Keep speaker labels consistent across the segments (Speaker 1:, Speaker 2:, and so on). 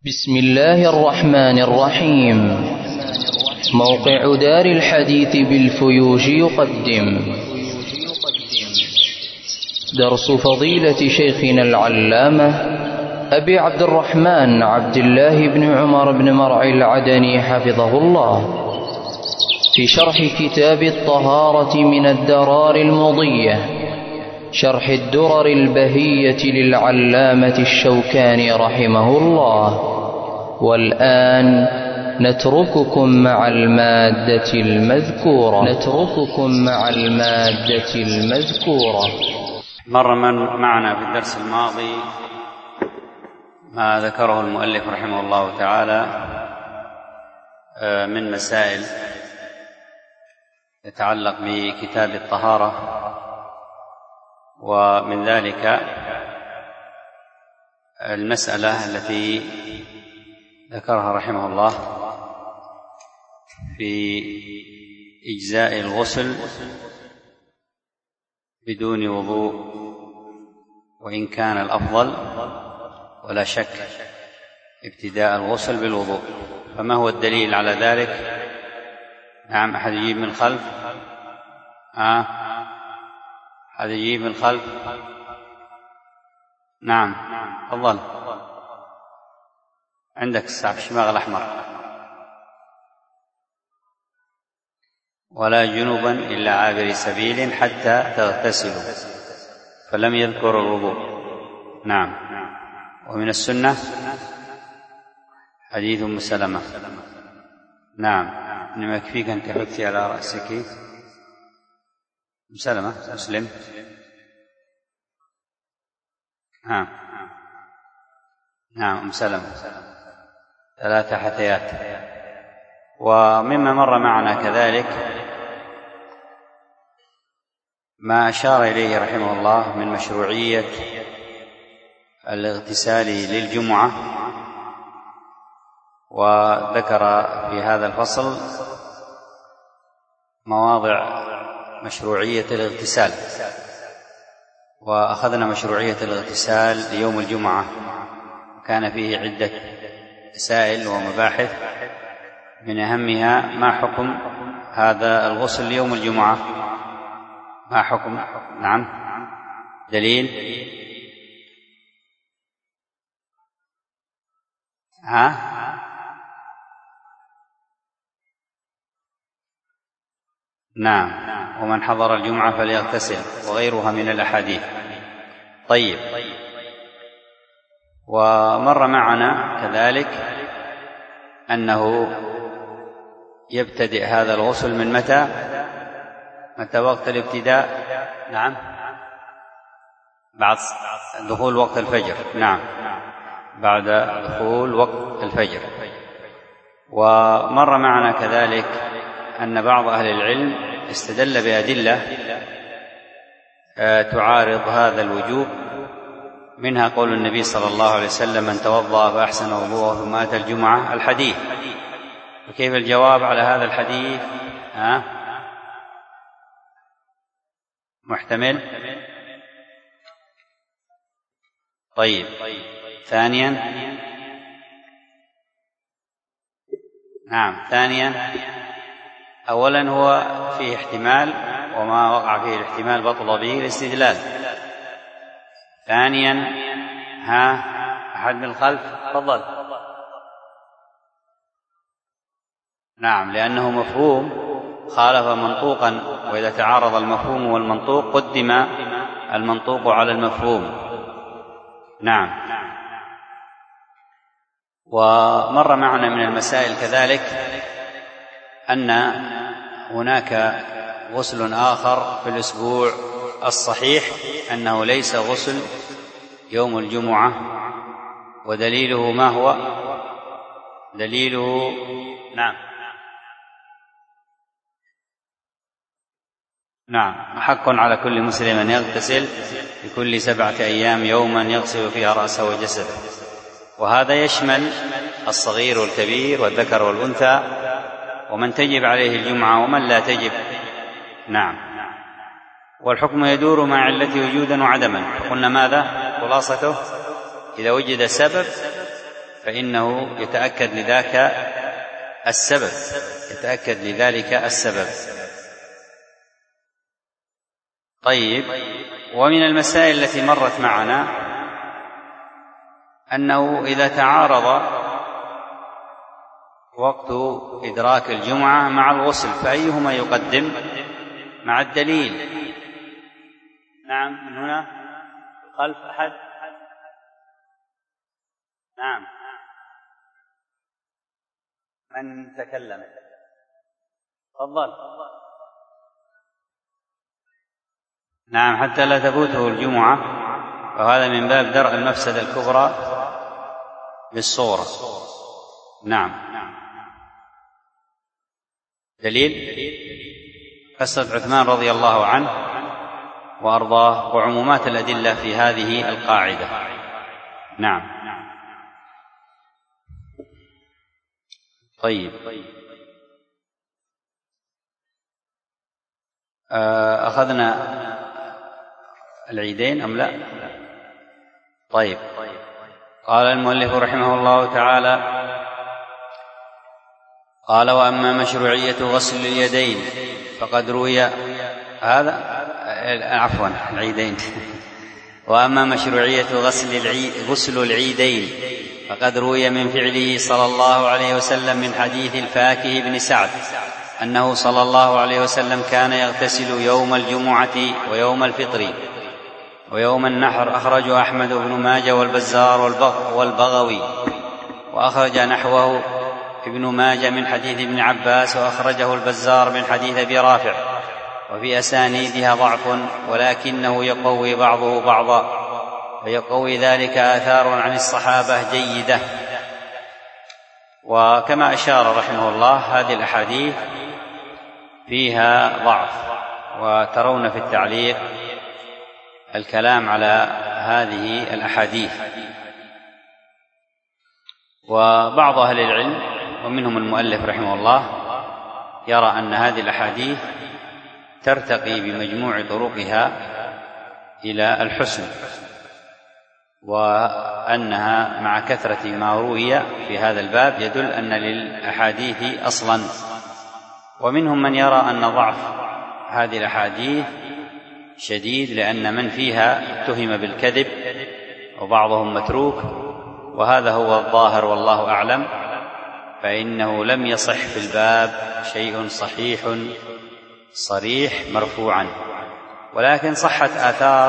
Speaker 1: بسم الله الرحمن الرحيم. موقع دار الحديث بالفيوش يقدم درس فضيلة شيخنا العلامة أبي عبد الرحمن عبد الله بن عمر بن مرعي العدني حفظه الله في شرح كتاب الطهارة من الدرار المضية، شرح الدرر البهية للعلامة الشوكاني رحمه الله. والآن نترككم مع المادة المذكورة.
Speaker 2: مر معنا في الدرس الماضي ما ذكره المؤلف رحمه الله تعالى من مسائل تتعلق بكتاب الطهارة، ومن ذلك المسألة التي ذكرها رحمه الله في إجزاء الغسل بدون وضوء، وإن كان الأفضل ولا شك ابتداء الغسل بالوضوء. فما هو الدليل على ذلك؟ نعم، أحد يجيب من خلف؟ أحد يجيب من خلف؟ نعم، تفضل. عندك الشماغ الأحمر. ولا جنبا إلا عابر سبيل حتى تغتسلوا، فلم يذكر الوضوء. نعم. ومن السنة حديث أم سلمة. نعم، إنما يكفيك أن تحثي على رأسك. أم سلمة مسلم. نعم، أم سلمة 3 حثيات. ومما مر معنا كذلك ما أشار إليه رحمه الله من مشروعية الاغتسال للجمعة، وذكر في هذا الفصل مواضع مشروعية الاغتسال، وأخذنا مشروعية الاغتسال ليوم الجمعة، كان فيه عدة مسائل ومباحث، من أهمها ما حكم هذا الغسل ليوم الجمعة؟ ما حكم؟ نعم، دليل؟ نعم، ومن حضر الجمعة فليغتسل، وغيرها من الأحاديث. طيب، ومر معنا كذلك أنه يبتدئ هذا الغسل من متى وقت الابتداء؟ نعم، بعد دخول وقت الفجر. نعم، بعد دخول وقت الفجر. ومر معنا كذلك أن بعض أهل العلم استدل بأدلة تعارض هذا الوجوب، منها قول النبي صلى الله عليه وسلم: من توضأ فأحسن وضوءه ثم أتى الجمعة، الحديث. وكيف الجواب على هذا الحديث؟ محتمل؟ طيب، ثانيا، نعم، ثانيا، أولا هو فيه احتمال، وما وقع فيه الاحتمال بطل به الاستدلال. ثانيا، أحد من الخلف؟ تفضل. نعم، لأنه مفهوم خالف منطوقا، وإذا تعارض المفهوم والمنطوق قدم المنطوق على المفهوم. نعم. ومر معنا من المسائل كذلك أن هناك غسل آخر في الأسبوع الصحيح أنه ليس غسل يوم الجمعة، ودليله ما هو؟ دليله نعم، حق على كل مسلم أن يغتسل في كل 7 أيام يوما يغسل فيها رأسه وجسده، وهذا يشمل الصغير والكبير والذكر والأنثى، ومن تجب عليه الجمعة ومن لا تجب. نعم. والحكم يدور مع علته وجودا وعدما. قلنا ماذا خلاصته؟ إذا وجد سبب فإنه يتأكد لذلك السبب. طيب، ومن المسائل التي مرت معنا أنه إذا تعارض وقت إدراك الجمعة مع الغسل فأيهما يقدم مع الدليل؟ نعم، من هنا خلف أحد؟ نعم، من تكلم؟ تفضل. نعم، حتى لا تفوته الجمعة، وهذا من باب درء المفسدة الكبرى بالصورة. نعم. دليل قصة عثمان رضي الله عنه وأرضاه وعمومات الأدلة في هذه القاعدة. نعم. طيب، أخذنا العيدين أم لا؟ طيب، قال المؤلف رحمه الله تعالى: قال: وأما مشروعية غسل اليدين فقد روي العيدين وأما مشروعية غسل العيدين فقد روي من فعله صلى الله عليه وسلم من حديث الفاكه بن سعد أنه صلى الله عليه وسلم كان يغتسل يوم الجمعة ويوم الفطر ويوم النحر. أخرجه أحمد بن ماجه والبزار والبغوي، وأخرج نحوه ابن ماجه من حديث ابن عباس، وأخرجه البزار من حديث أبي رافع، وفي أسانيدها ضعف ولكنه يقوي بعضه بعضا، ويقوي ذلك آثار عن الصحابة جيدة. وكما أشار رحمه الله هذه الأحاديث فيها ضعف، وترون في التعليق الكلام على هذه الأحاديث. وبعض أهل العلم ومنهم المؤلف رحمه الله يرى أن هذه الأحاديث ترتقي بمجموع طرقها إلى الحسن، وأنها مع كثرة ما روي في هذا الباب يدل أن للأحاديث أصلا. ومنهم من يرى أن ضعف هذه الأحاديث شديد لأن من فيها اتهم بالكذب وبعضهم متروك، وهذا هو الظاهر والله أعلم، فإنه لم يصح في الباب شيء صحيح صريح مرفوعا، ولكن صحت آثار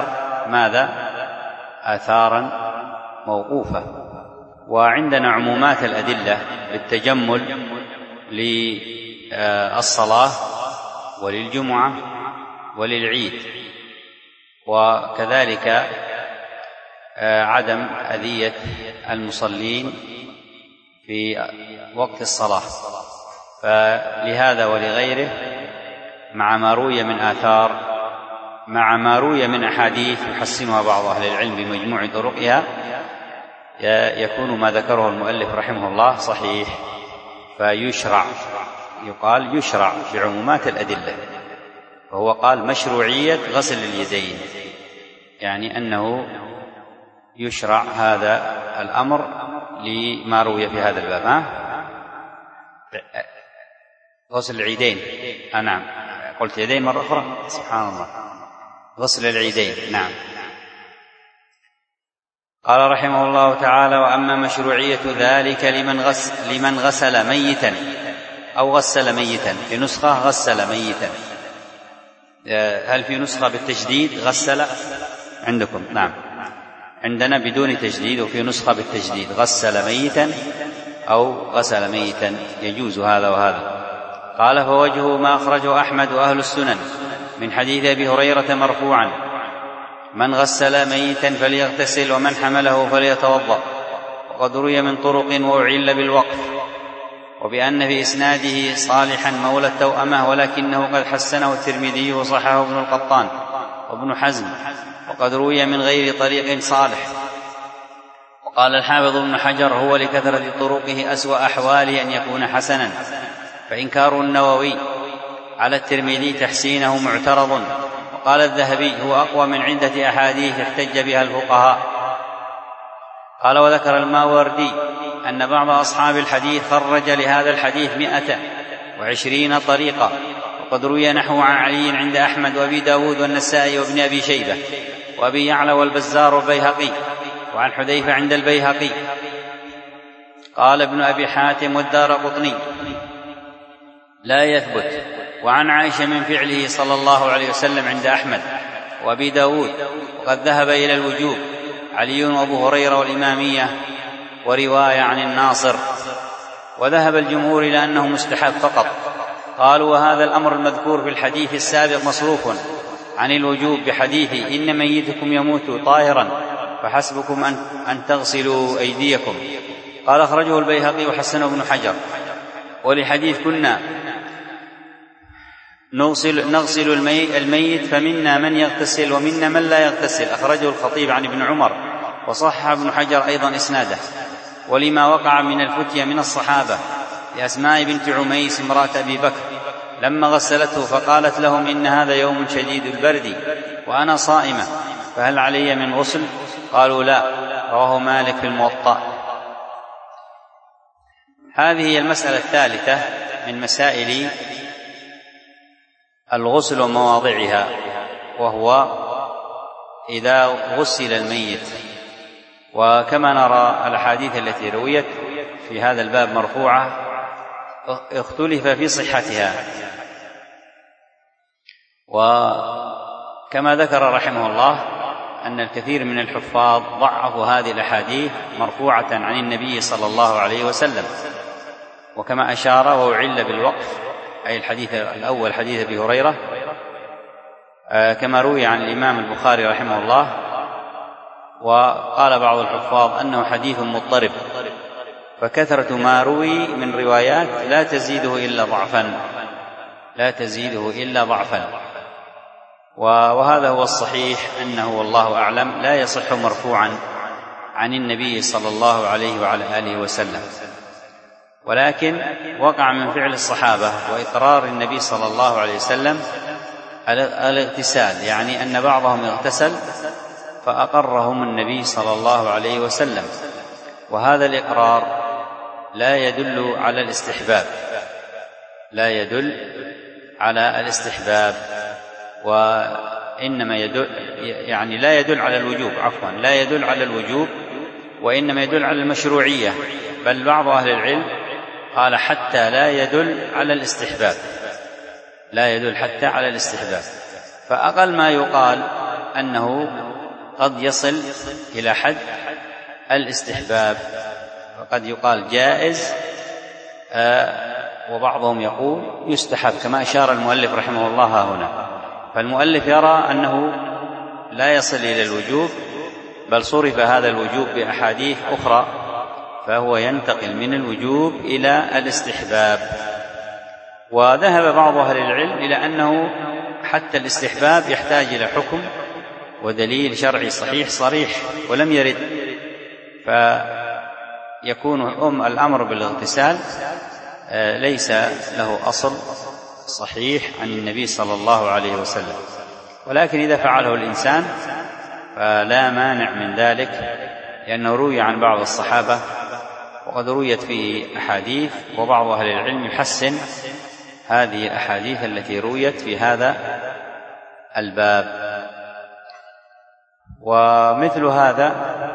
Speaker 2: آثارا موقوفة. وعندنا عمومات الأدلة بالتجمل للصلاة وللجمعة وللعيد، وكذلك عدم أذية المصلين في وقت الصلاة. فلهذا ولغيره مع ما روي من آثار مع ما روي من أحاديث يحسنها بعض أهل العلم بمجموع طرقها يكون ما ذكره المؤلف رحمه الله صحيح، فيشرع بعمومات الأدلة. وهو قال مشروعية غسل اليدين، يعني أنه يشرع هذا الأمر لما روي في هذا الباب. غسل العيدين، نعم، قلت يدين مرة أخرى، سبحان الله، غسل العيدين. نعم. قال رحمه الله تعالى: وأما مشروعية ذلك لمن غسل ميتا أو غسل ميتا، في نسخة غسل ميتا، هل في نسخة بالتجديد غسل عندكم؟ نعم، عندنا بدون تجديد، وفي نسخة بالتجديد غسل ميتا أو غسل ميتا، يجوز هذا وهذا. قال: فوجهه ما أخرجه أحمد وأهل السنن من حديث أبي هريرة مرفوعا: من غسل ميتا فليغتسل ومن حمله فليتوضأ. وقد روي من طرق وأعل بالوقف، وبأن في إسناده صالحا مولى التوأمة، ولكنه قد حسنه الترمذي وصححه ابن القطان وابن حزم. وقد روي من غير طريق صالح. وقال الحافظ ابن حجر: هو لكثرة طرقه أسوأ أحواله أن يكون حسنا، فإنكار النووي على الترمذي تحسينه معترض. وقال الذهبي: هو أقوى من عدة أحاديث احتج بها الفقهاء. قال: وذكر الماوردي أن بعض أصحاب الحديث خرج لهذا الحديث 120 طريقة، وقد روي نحو عن علي عند أحمد وأبي داود والنسائي وابن أبي شيبة وأبي يعلى والبزار والبيهقي، وعن حذيفة عند البيهقي. قال ابن أبي حاتم والدارقطني لا يثبت. وعن عائشة من فعله صلى الله عليه وسلم عند أحمد وأبي داود، وقد ذهب إلى الوجوب علي وأبو هريرة والإمامية، ورواية عن الناصر. وذهب الجمهور إلى أنه مستحب فقط. قالوا وهذا الأمر المذكور في الحديث السابق مصروف عن الوجوب بحديث إن ميتكم يموت طاهرا فحسبكم أن تغسلوا أيديكم. قال أخرجه البيهقي وحسنه ابن حجر. ولحديث كنا نغسل الميت فمنا من يغتسل ومنا من لا يغتسل، أخرجه الخطيب عن ابن عمر، وصحح ابن حجر أيضا إسناده. ولما وقع من الفتية من الصحابة لأسماء بنت عميس امرأة أبي بكر لما غسلته فقالت لهم إن هذا يوم شديد البرد وأنا صائمة فهل علي من غسل؟ قالوا لا. رواه مالك في الموطأ. هذه هي المسألة الثالثة من مسائل الغسل ومواضعها، وهو إذا غسل الميت. وكما نرى الأحاديث التي رويت في هذا الباب مرفوعة اختلف في صحتها، وكما ذكر رحمه الله أن الكثير من الحفاظ ضعفوا هذه الأحاديث مرفوعة عن النبي صلى الله عليه وسلم. وكما أشار وأعل بالوقف، أي الحديث الأول حديث أبي هريرة، كما روي عن الإمام البخاري رحمه الله. وقال بعض الحفاظ أنه حديث مضطرب، فكثرة ما روي من روايات لا تزيده إلا ضعفا. وهذا هو الصحيح، أنه والله أعلم لا يصح مرفوعا عن النبي صلى الله عليه وعلى آله وسلم، ولكن وقع من فعل الصحابة وإقرار النبي صلى الله عليه وسلم الاغتسال، يعني أن بعضهم اغتسل فأقرهم النبي صلى الله عليه وسلم. وهذا الإقرار لا يدل على الاستحباب، وإنما لا يدل على الوجوب، وإنما يدل على المشروعية. بل بعض أهل العلم قال حتى لا يدل حتى على الاستحباب. فأقل ما يقال أنه قد يصل إلى حد الاستحباب، وقد يقال جائز، وبعضهم يقول يستحب، كما أشار المؤلف رحمه الله هنا. فالمؤلف يرى أنه لا يصل إلى الوجوب، بل صرف هذا الوجوب بأحاديث أخرى، فهو ينتقل من الوجوب إلى الاستحباب. وذهب بعض أهل العلم إلى أنه حتى الاستحباب يحتاج إلى حكم ودليل شرعي صريح ولم يرد، فيكون الأمر بالاغتسال ليس له أصل صحيح عن النبي صلى الله عليه وسلم. ولكن إذا فعله الإنسان فلا مانع من ذلك، لأنه روي عن بعض الصحابة وقد رويت فيه أحاديث، وبعض أهل العلم يحسن هذه الأحاديث التي رويت في هذا الباب. ومثل هذا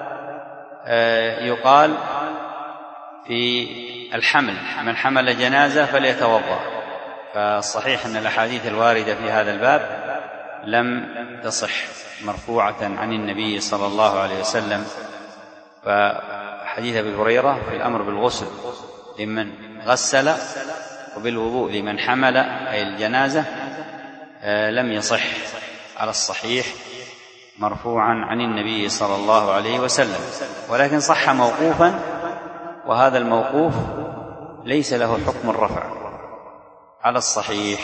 Speaker 2: يقال في الحمل، من حمل جنازة فليتوضأ. فالصحيح أن الأحاديث الواردة في هذا الباب لم تصح مرفوعة عن النبي صلى الله عليه وسلم. فحديث أبي هريرة في الأمر بالغسل لمن غسل وبالوضوء لمن حمل أي الجنازة لم يصح على الصحيح مرفوعا عن النبي صلى الله عليه وسلم، ولكن صح موقوفا، وهذا الموقوف ليس له حكم الرفع على الصحيح.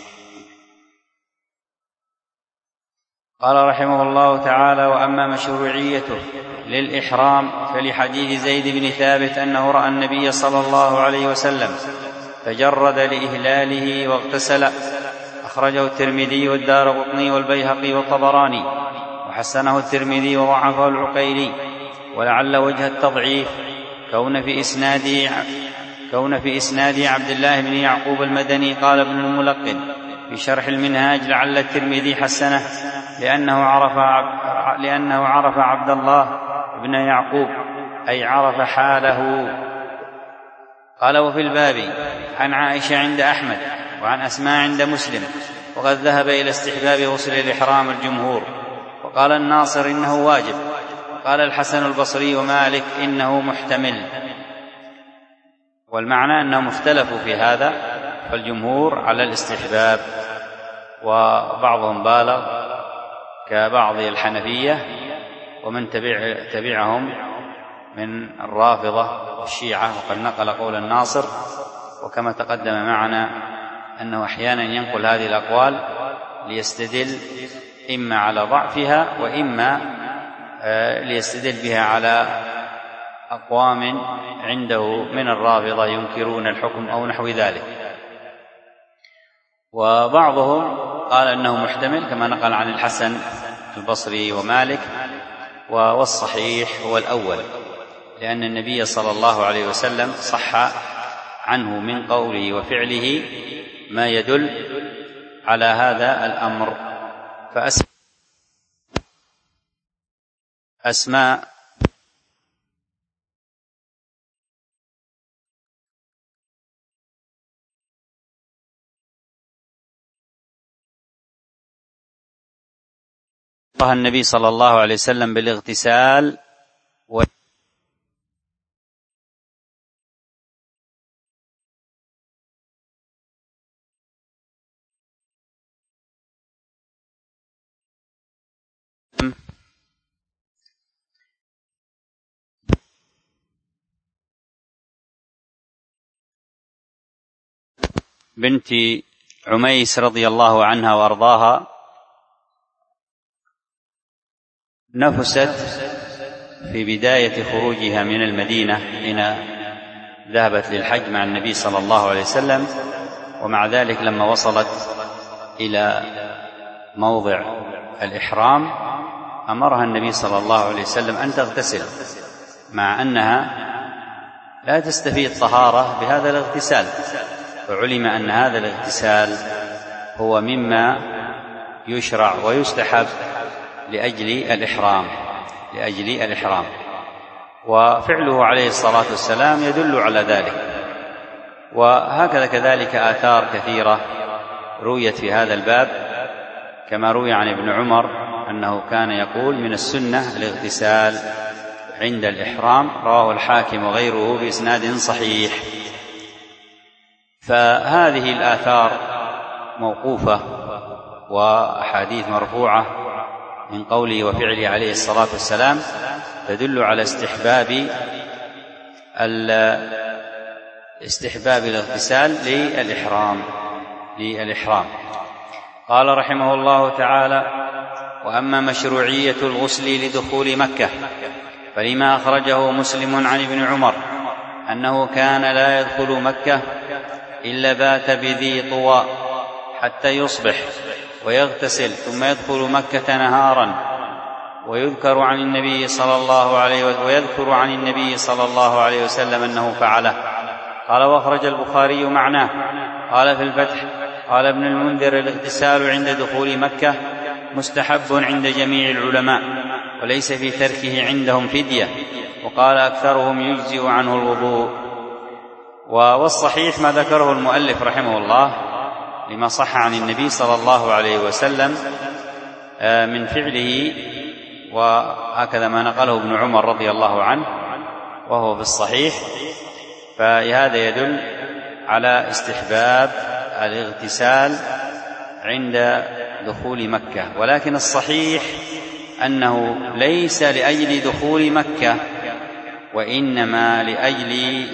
Speaker 2: قال رحمه الله تعالى: وأما مشروعيته للإحرام فلحديث زيد بن ثابت أنه رأى النبي صلى الله عليه وسلم تجرد لإهلاله واغتسل، أخرجه الترمذي والدارقطني والبيهقي والطبراني، وحسنه الترمذي وضعفه العقيلي. ولعل وجه التضعيف كون في إسناده عبد الله بن يعقوب المدني. قال ابن الملقن في شرح المنهاج: لعل الترمذي حسنه لأنه عرف عبد الله بن يعقوب، أي عرف حاله. قال: وفي الباب عن عائشة عند أحمد وعن أسماء عند مسلم، وقد ذهب إلى استحباب غسل الإحرام الجمهور، وقال الناصر إنه واجب، وقال الحسن البصري ومالك إنه محتمل. والمعنى أنهم اختلفوا في هذا، فالجمهور على الاستحباب، وبعضهم بالغ كبعض الحنفية ومن تبعهم من الرافضة والشيعة، وقد نقل قول الناصر. وكما تقدم معنا أنه أحيانا ينقل هذه الأقوال ليستدل إما على ضعفها، وإما ليستدل بها على أقوام عنده من الرافضة ينكرون الحكم أو نحو ذلك. وبعضهم قال أنه محتمل كما نقل عن الحسن البصري ومالك، والصحيح هو الأول، لأن النبي صلى الله عليه وسلم صح عنه من قوله وفعله ما يدل على هذا الأمر. فأسماء النبي صلى الله عليه وسلم بالاغتسال بنت عميس رضي الله عنها وأرضاها نفست في بداية خروجها من المدينة حين ذهبت للحج مع النبي صلى الله عليه وسلم، ومع ذلك لما وصلت إلى موضع الإحرام أمرها النبي صلى الله عليه وسلم أن تغتسل، مع أنها لا تستفيد طهارة بهذا الاغتسال، فعلم أن هذا الاغتسال هو مما يشرع ويستحب لأجل الإحرام، وفعله عليه الصلاة والسلام يدل على ذلك. وهكذا كذلك آثار كثيرة رويت في هذا الباب، كما روي عن ابن عمر أنه كان يقول: من السنة الاغتسال عند الإحرام، رواه الحاكم وغيره بإسناد صحيح. فهذه الآثار موقوفة وأحاديث مرفوعة من قوله وفعله عليه الصلاة والسلام تدل على استحباب الاغتسال للإحرام. قال رحمه الله تعالى: وأما مشروعية الغسل لدخول مكة فلما أخرجه مسلم عن ابن عمر أنه كان لا يدخل مكة إلا بات بذي طوى حتى يصبح ويغتسل ثم يدخل مكة نهارا، ويذكر عن النبي صلى الله عليه وسلم أنه فعله. قال: وأخرج البخاري معناه. قال في الفتح: قال ابن المنذر: الاغتسال عند دخول مكة مستحب عند جميع العلماء، وليس في تركه عندهم فدية، وقال أكثرهم يجزئ عنه الوضوء. والصحيح ما ذكره المؤلف رحمه الله لما صح عن النبي صلى الله عليه وسلم من فعله، وهكذا ما نقله ابن عمر رضي الله عنه وهو في الصحيح، فهذا يدل على استحباب الاغتسال عند دخول مكة. ولكن الصحيح أنه ليس لأجل دخول مكة، وإنما لأجل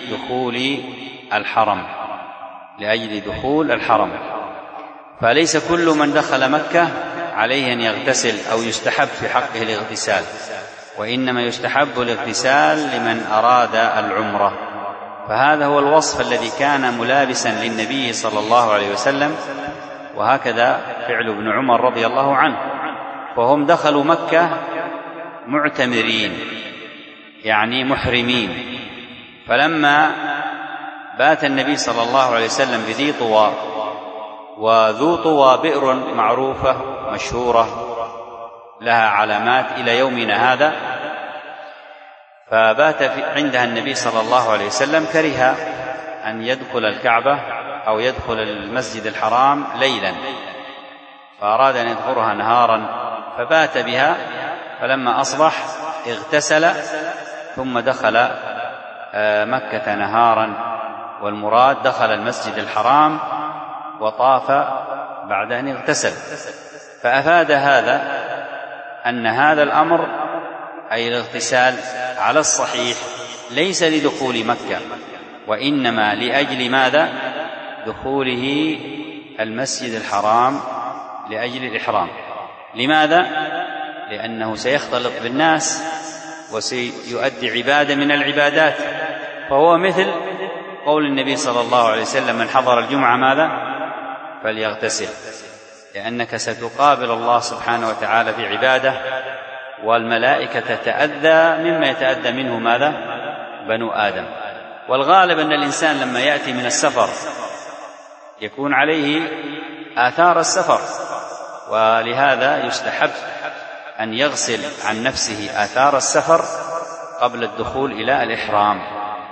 Speaker 2: دخول الحرم، فليس كل من دخل مكة عليه أن يغتسل أو يستحب في حقه الاغتسال، وإنما يستحب الاغتسال لمن أراد العمرة. فهذا هو الوصف الذي كان ملابسا للنبي صلى الله عليه وسلم، وهكذا فعل ابن عمر رضي الله عنه، فهم دخلوا مكة معتمرين يعني محرمين، فلما بات النبي صلى الله عليه وسلم بذي طوى، وذو طوى بئر معروفة مشهورة لها علامات إلى يومنا هذا، فبات عندها النبي صلى الله عليه وسلم، كره أن يدخل الكعبة أو يدخل المسجد الحرام ليلا، فأراد أن يدخلها نهارا، فبات بها. فلما أصبح اغتسل ثم دخل مكة نهارا، والمراد دخل المسجد الحرام وطاف بعد أن اغتسل. فأفاد هذا أن هذا الأمر أي الاغتسال على الصحيح ليس لدخول مكة، وإنما لأجل ماذا؟ دخوله المسجد الحرام لأجل الإحرام. لماذا؟ لأنه سيختلط بالناس وسيؤدي عبادة من العبادات، فهو مثل قول النبي صلى الله عليه وسلم: من حضر الجمعة ماذا؟ فليغتسل، لأنك ستقابل الله سبحانه وتعالى في عبادة، والملائكة تتأذى مما يتأذى منه ماذا؟ بنو آدم. والغالب أن الإنسان لما يأتي من السفر يكون عليه آثار السفر، ولهذا يستحب أن يغسل عن نفسه آثار السفر قبل الدخول إلى الإحرام،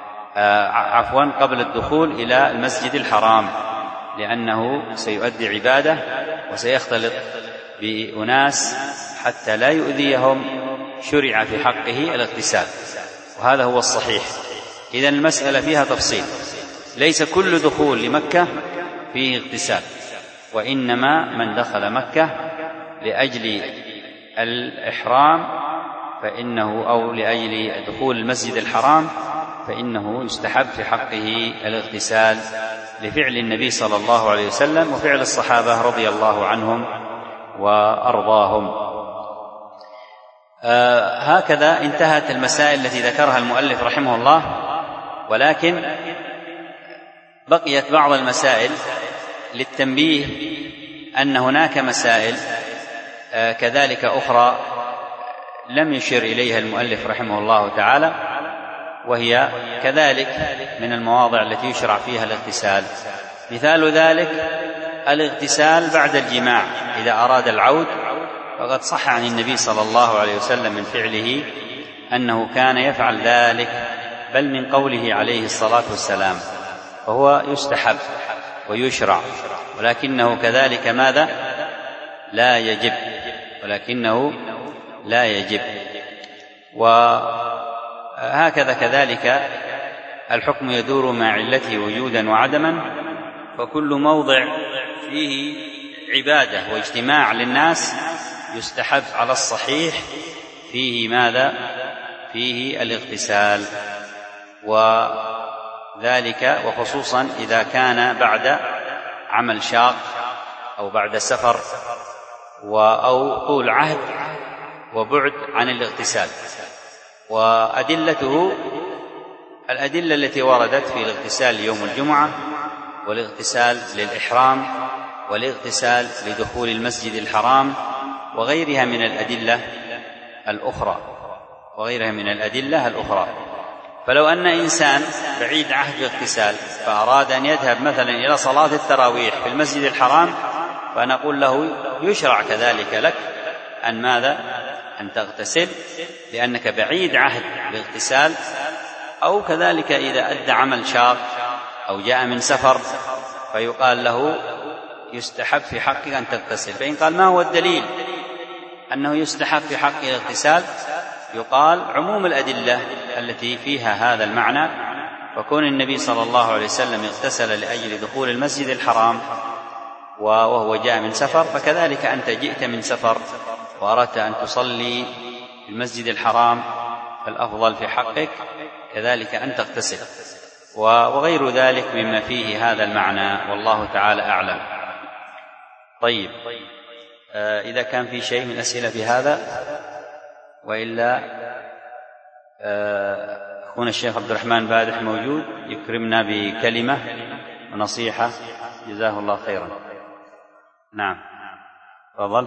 Speaker 2: قبل الدخول إلى المسجد الحرام، لأنه سيؤدي عبادة وسيختلط بأناس حتى لا يؤذيهم، شرع في حقه الاغتسال، وهذا هو الصحيح. إذن المسألة فيها تفصيل، ليس كل دخول لمكة فيه اغتسال، وإنما من دخل مكة لأجل الإحرام فإنه، أو لأجل دخول المسجد الحرام، فإنه يستحب في حقه الاغتسال لفعل النبي صلى الله عليه وسلم وفعل الصحابة رضي الله عنهم وأرضاهم. هكذا انتهت المسائل التي ذكرها المؤلف رحمه الله، ولكن بقيت بعض المسائل للتنبيه أن هناك مسائل كذلك أخرى لم يشر إليها المؤلف رحمه الله تعالى، وهي كذلك من المواضع التي يشرع فيها الاغتسال. مثال ذلك الاغتسال بعد الجماع إذا أراد العود، فقد صح عن النبي صلى الله عليه وسلم من فعله أنه كان يفعل ذلك، بل من قوله عليه الصلاة والسلام، فهو يستحب ويشرع، ولكنه كذلك ماذا؟ لا يجب، ولكنه لا يجب. وهكذا كذلك الحكم يدور مع علته وجودا وعدما، فكل موضع فيه عبادة واجتماع للناس يستحب على الصحيح فيه ماذا؟ فيه الاغتسال، وذلك وخصوصا إذا كان بعد عمل شاق أو بعد سفر أو طول عهد وبعد عن الاغتسال. وأدلته الأدلة التي وردت في الاغتسال يوم الجمعة، والاغتسال للإحرام، والاغتسال لدخول المسجد الحرام، وغيرها من الأدلة الأخرى. فلو أن إنسان بعيد عهد الاغتسال فأراد أن يذهب مثلا إلى صلاة التراويح في المسجد الحرام، فنقول له يشرع كذلك لك أن ماذا؟ أن تغتسل، لأنك بعيد عهد الاغتسال. أو كذلك إذا أدى عمل شاق أو جاء من سفر فيقال له يستحب في حقك أن تغتسل. فإن قال ما هو الدليل أنه يستحب في حقه الاغتسال؟ يقال عموم الأدلة التي فيها هذا المعنى، فكون النبي صلى الله عليه وسلم اغتسل لأجل دخول المسجد الحرام وهو جاء من سفر، فكذلك أنت جئت من سفر وأردت أن تصلي في المسجد الحرام، فالأفضل في حقك كذلك أن تغتسل، وغير ذلك مما فيه هذا المعنى، والله تعالى أعلم. طيب، إذا كان في شيء من أسئلة في هذا، وإلا أخونا الشيخ عبد الرحمن بادح موجود يكرمنا بكلمة ونصيحة، جزاه الله خيرا. نعم، تفضل.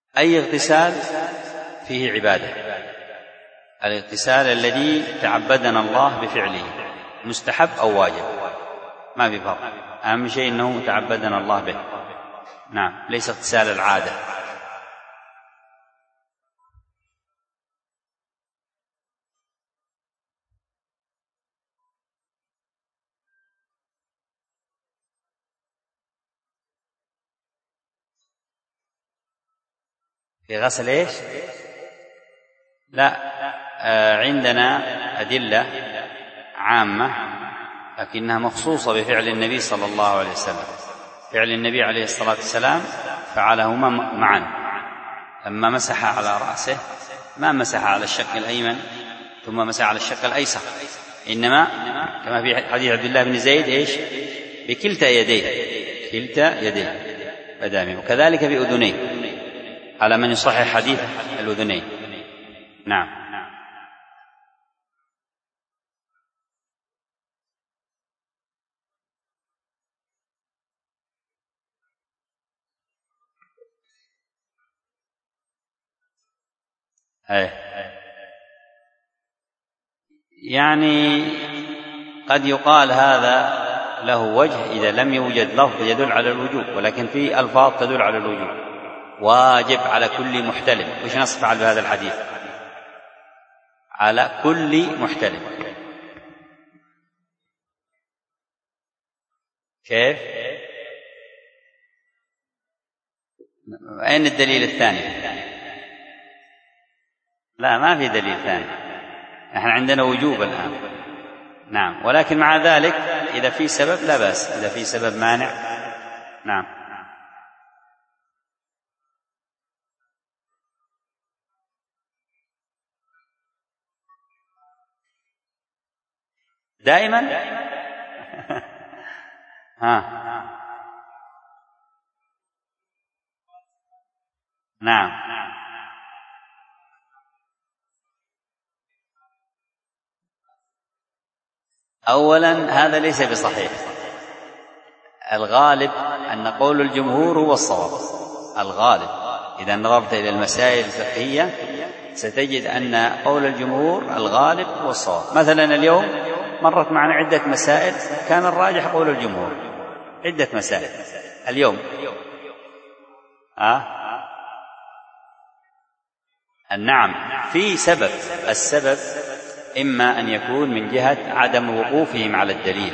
Speaker 2: أي اغتسال فيه عبادة، الاغتسال الذي تعبدنا الله بفعله مستحب أو واجب ما في فرق، أهم شيء أنه تعبدنا الله به. نعم، ليس اغتسال العادة. في غسل إيش؟ لا، عندنا أدلة عامة لكنها مخصوصة بفعل النبي صلى الله عليه وسلم. فعل النبي عليه الصلاة والسلام فعلهما معا، لما مسح على رأسه ما مسح على الشق الأيمن ثم مسح على الشق الأيسر، إنما كما في حديث عبد الله بن زيد إيش؟ بكلتا يديه، كلتا يديه بدامه، وكذلك بأذنيه على من يصحح حديث الأذنين. نعم. يعني قد يقال هذا له وجه إذا لم يوجد لفظ يدل على الوجوب، ولكن في ألفاظ تدل على الوجوب. واجب على كل محتلم، وش نفعل بهذا الحديث؟ على كل محتلم. كيف؟ أين الدليل الثاني؟ لا، ما في دليل ثاني، نحن عندنا وجوب الآن. نعم، ولكن مع ذلك إذا في سبب لا بأس، إذا في سبب مانع. نعم. دائما. نعم. أولا هذا ليس بصحيح، الغالب أن قول الجمهور هو الصواب، الغالب. إذا نظرت إلى المسائل الفقهية ستجد أن قول الجمهور الغالب هو الصواب. مثلا اليوم مرت معنا عدة مسائل كان الراجح قول الجمهور، عدة مسائل اليوم. نعم، في سبب، السبب إما أن يكون من جهة عدم وقوفهم على الدليل.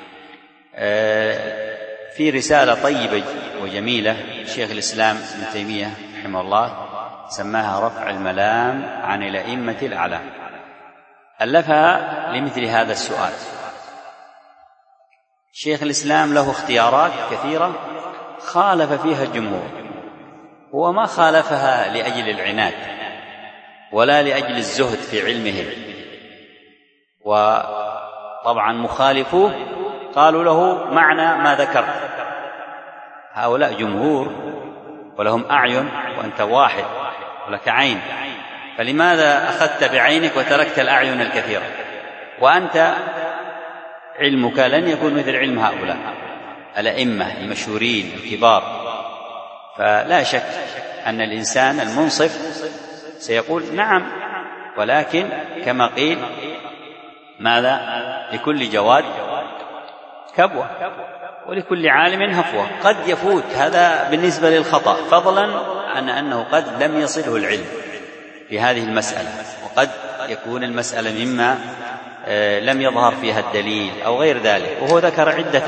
Speaker 2: في رسالة طيبة وجميلة شيخ الإسلام ابن تيمية رحمه الله سماها رفع الملام عن الأئمة الأعلام، ألفها لمثل هذا السؤال. شيخ الإسلام له اختيارات كثيرة خالف فيها الجمهور، هو ما خالفها لأجل العناد ولا لأجل الزهد في علمهم، وطبعا مخالفوه قالوا له معنى ما ذكرت، هؤلاء جمهور ولهم أعين وأنت واحد ولك عين، فلماذا أخذت بعينك وتركت الأعين الكثيرة؟ وأنت علمك لن يكون مثل علم هؤلاء الأئمة المشهورين الكبار. فلا شك أن الإنسان المنصف سيقول نعم، ولكن كما قيل ماذا؟ لكل جواد كبوة ولكل عالم هفوة. قد يفوت هذا بالنسبة للخطأ، فضلا عن أنه قد لم يصله العلم في هذه المسألة، وقد يكون المسألة مما لم يظهر فيها الدليل أو غير ذلك. وهو ذكر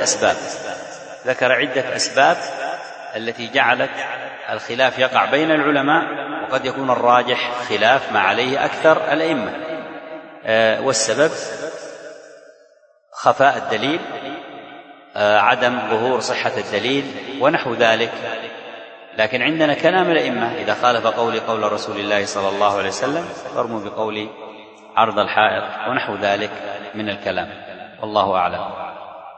Speaker 2: عدة أسباب التي جعلت الخلاف يقع بين العلماء، وقد يكون الراجح خلاف ما عليه أكثر الأئمة. والسبب خفاء الدليل، عدم ظهور صحة الدليل ونحو ذلك. لكن عندنا كلام الأئمة، إذا خالف قولي قول رسول الله صلى الله عليه وسلم فارموا بقولي عرض الحائط ونحو ذلك من الكلام، والله أعلم.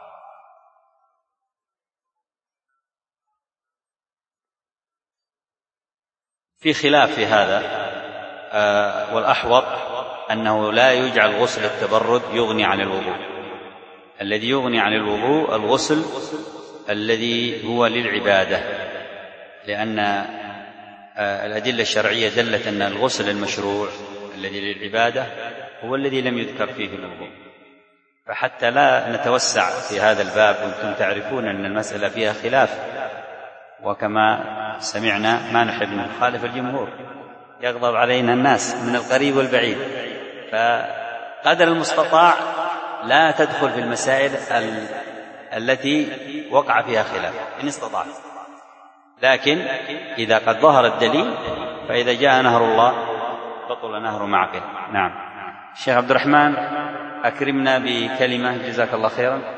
Speaker 2: في خلاف في هذا، والأحوط أنه لا يجعل غسل التبرد يغني عن الوضوء. الذي يغني عن الوضوء الغسل الذي هو للعبادة، لأن الأدلة الشرعية دلت أن الغسل المشروع الذي للعبادة هو الذي لم يذكر فيه الوضوء. فحتى لا نتوسع في هذا الباب، وأنتم تعرفون أن المسألة فيها خلاف، وكما سمعنا ما نحب نخالف الجمهور، يغضب علينا الناس من القريب والبعيد، فقدر المستطاع لا تدخل في المسائل التي وقع فيها خلاف إن استطعت. لكن إذا قد ظهر الدليل، فإذا جاء نهر الله بطل نهر معقل. نعم. الشيخ عبد الرحمن، أكرمنا بكلمة، جزاك الله خيرا.